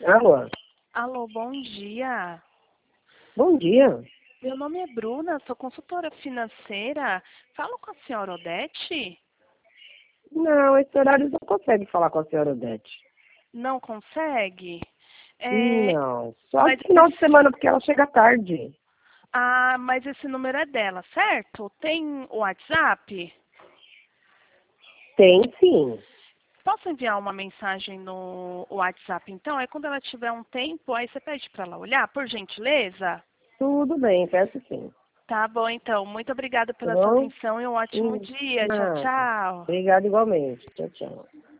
Alô, Alô, bom dia. bom dia. Meu nome é Bruna, sou consultora financeira. Falo com a senhora Odete? Não, esse horário não consegue falar com a senhora Odete. Não consegue? É, Não, só mas, no final de semana, porque ela chega tarde. mas esse número é dela, certo? Tem o WhatsApp? Tem sim. Posso enviar uma mensagem no WhatsApp, então? Aí quando ela tiver um tempo, aí você pede para ela olhar, por gentileza? Tudo bem, peço sim. Tá bom, então. Muito obrigada Tá pela sua bom? atenção e um ótimo dia. Tchau, Nada. tchau. Obrigada igualmente. Tchau, tchau.